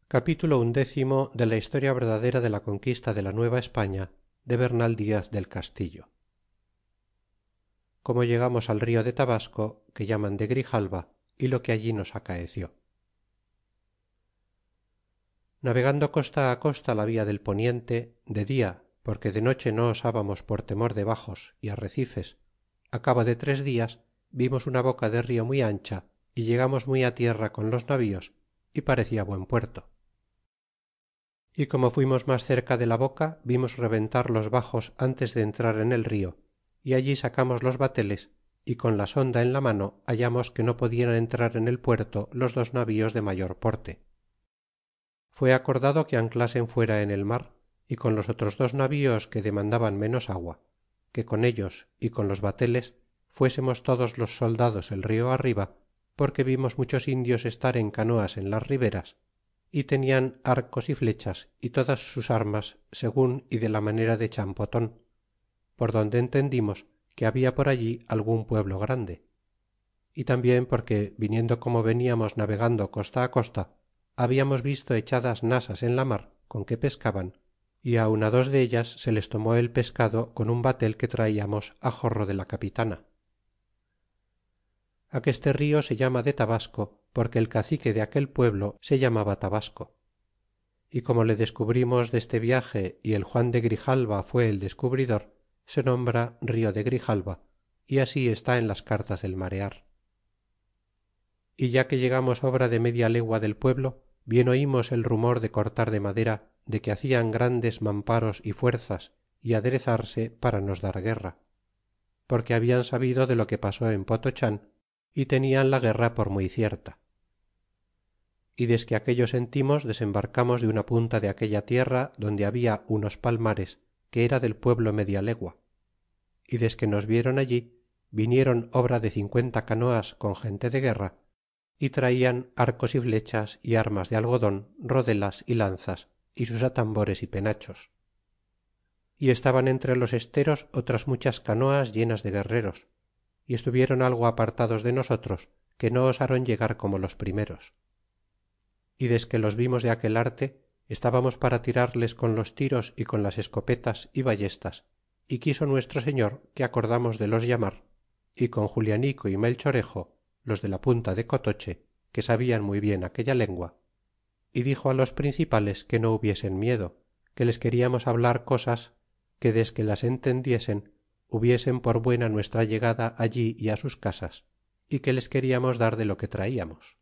capítulo XI de la historia verdadera de la conquista de la nueva españa de bernal diaz del castillo. Como llegamos al rio de tabasco que llaman de grijalva y lo que allí nos acaeció. Navegando costa costa la via del poniente de dia porque de noche no osábamos por temor de baxos y arrecifes, a cabo de 3 dias vimos una boca de rio muy ancha y llegamos muy tierra con los navíos y parecia buen puerto. Y como fuimos mas cerca de la boca vimos reventar los baxos antes de entrar en el rio y allí sacamos los bateles y con la sonda en la mano hallamos que no podian entrar en el puerto los 2 navíos de mayor porte. Fué acordado que anclasen fuera en el mar y con los otros 2 navíos que demandaban menos agua, que con ellos y con los bateles fuésemos todos los soldados el rio arriba, porque vimos muchos indios estar en canoas en las riberas y tenian arcos y flechas y todas sus armas segun y de la manera de champoton, por donde entendimos que habia por allí algun pueblo grande, y tambien porque viniendo como veniamos navegando costa costa habiamos visto echadas nasas en la mar con que pescaban y aun 2 dellas se les tomó el pescado con un batel que traiamos jorro de la capitana. Aqueste rio se llama de tabasco porque el cacique de aquel pueblo se llamaba tabasco, y como le descubrimos deste viage y el Juan de Grijalva fué el descubridor, se nombra rio de Grijalva y así está en las cartas del marear. Y ya que llegamos obra de media legua del pueblo, bien oimos el rumor de cortar de madera de que hacian grandes mamparos y fuerzas y aderezarse para nos dar guerra, porque habian sabido de lo que pasó en potonchan y tenian la guerra por muy cierta. Y desque aquello sentimos desembarcamos de una punta de aquella tierra donde habia unos palmares que era del pueblo media legua, y desque nos vieron allí vinieron obra de 50 canoas con gente de guerra y traian arcos y flechas y armas de algodon, rodelas y lanzas y sus atambores y penachos. Y estaban entre los esteros otras muchas canoas llenas de guerreros, y estuvieron algo apartados de nosotros que no osaron llegar como los primeros. Y desque los vimos de aquel arte estábamos para tirarles con los tiros y con las escopetas y ballestas, y quiso nuestro señor que acordamos de los llamar, y con Julianico y Melchorejo, los de la punta de cotoche, que sabian muy bien aquella lengua, y dixo los principales que no hubiesen miedo, que les queriamos hablar cosas que desque las entendiesen hubiesen por buena nuestra llegada allí y sus casas, y que les queriamos dar de lo que traiamos.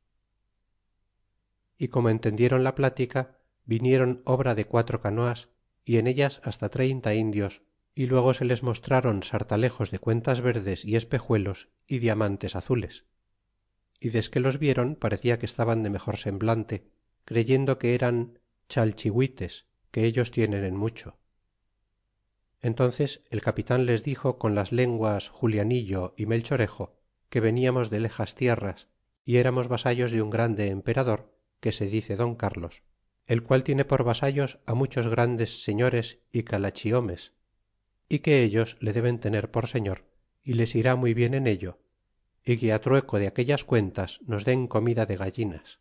Y como entendieron la plática vinieron obra de 4 canoas y en ellas hasta 30 indios, y luego se les mostraron sartalejos de cuentas verdes y espejuelos y diamantes azules, y desque los vieron parecia que estaban de mejor semblante, creyendo que eran chalchihuites que ellos tienen en mucho. Entonces el capitan les dixo con las lenguas julianillo y melchorejo que veniamos de lejas tierras y éramos vasallos de un grande emperador que se dice don Carlos, el qual tiene por vasallos muchos grandes señores y calachiomes, y que ellos le deben tener por señor y les irá muy bien en ello, y que trueco de aquellas cuentas nos den comida de gallinas.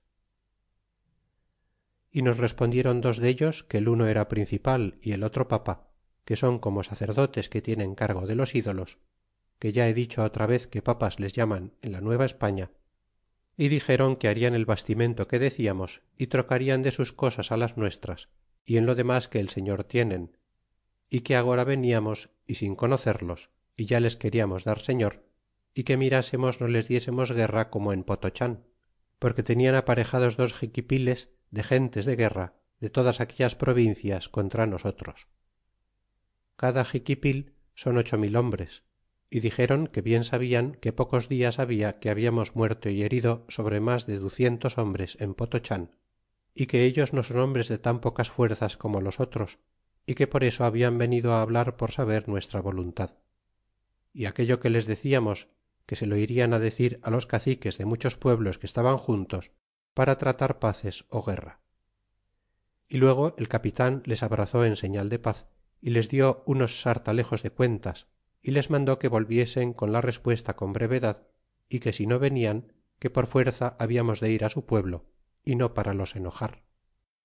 Y nos respondieron 2 dellos que el uno era principal y el otro papa, que son como sacerdotes que tienen cargo de los ídolos, que ya he dicho otra vez que papas les llaman en la nueva españa, y dixeron que harian el bastimento que deciamos y trocarian de sus cosas las nuestras y en lo demas que el señor tienen, y que agora veniamos y sin conocerlos y ya les queriamos dar señor y que mirásemos no les diésemos guerra como en potonchan, porque tenian aparejados 2 xiquipiles de gentes de guerra de todas aquellas provincias contra nosotros. Cada xiquipil son 8000 hombres, y dixeron que bien sabian que pocos dias habia que habiamos muerto y herido sobre mas de 200 hombres en potonchan, y que ellos no son hombres de tan pocas fuerzas como los otros, y que por eso habian venido hablar por saber nuestra voluntad. Y aquello que les deciamos que se lo irian decir los caciques de muchos pueblos que estaban juntos para tratar paces ó guerra. Y luego el capitan les abrazó en señal de paz y les dió unos sartalejos de cuentas y les mandó que volviesen con la respuesta con brevedad y que si no venian que por fuerza habiamos de ir su pueblo y no para los enojar.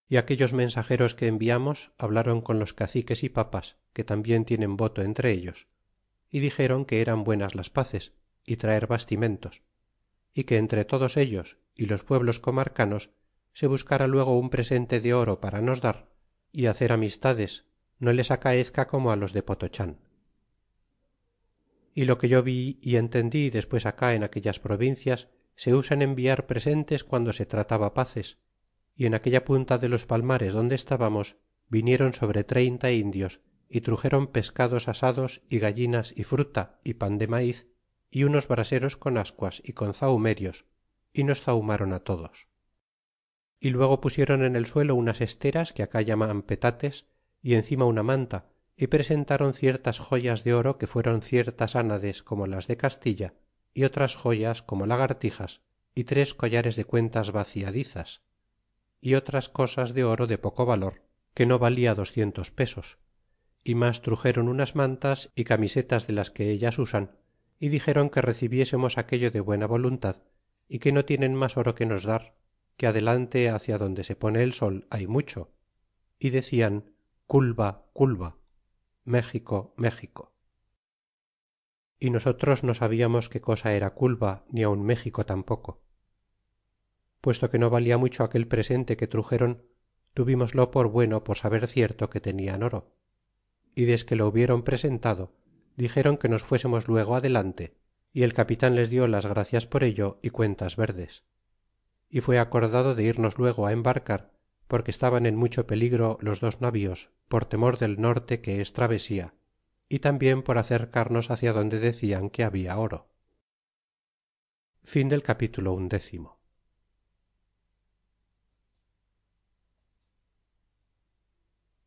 y aquellos mensageros que enviamos hablaron con los caciques y papas que tambien tienen voto entre ellos y dixéron que eran buenas las paces y traer bastimentos y que entre todos ellos y los pueblos comarcanos se buscara luego un presente de oro para nos dar y hacer amistades no les acaezca como los de potonchan y lo que yo vi y entendí despues acá en aquellas provincias se usan enviar presentes guando se trataba paces y en aquella punta de los palmares donde estábamos vinieron sobre 30 indios y truxeron pescados asados y gallinas y fruta y pan de maiz y unos braseros con ascuas y con zahumerios y nos zahumaron todos y luego pusieron en el suelo unas esteras que acá llaman petates y encima una manta y presentaron ciertas joyas de oro que fueron ciertas anades como las de castilla y otras joyas como lagartijas y 3 collares de cuentas vaciadizas y otras cosas de oro de poco valor que no valia 200 pesos y mas truxeron unas mantas y camisetas de las que ellas usan y dixéron que recibiésemos aquello de buena voluntad y que no tienen mas oro que nos dar que adelante hacia donde se pone el sol hay mucho y decian culba culba méxico méxico y nosotros no sabiamos qué cosa era culba ni aun méxico tampoco puesto que no valia mucho aquel presente que truxeron tuvimoslo por bueno por saber cierto que tenian oro y desque lo hubieron presentado dixéron que nos fuésemos luego adelante y el capitan les dió las gracias por ello y cuentas verdes y fué acordado de irnos luego embarcar porque estaban en mucho peligro los dos navíos por temor del norte que es travesía y tambien por acercarnos hacia donde decian que habia oro capitulo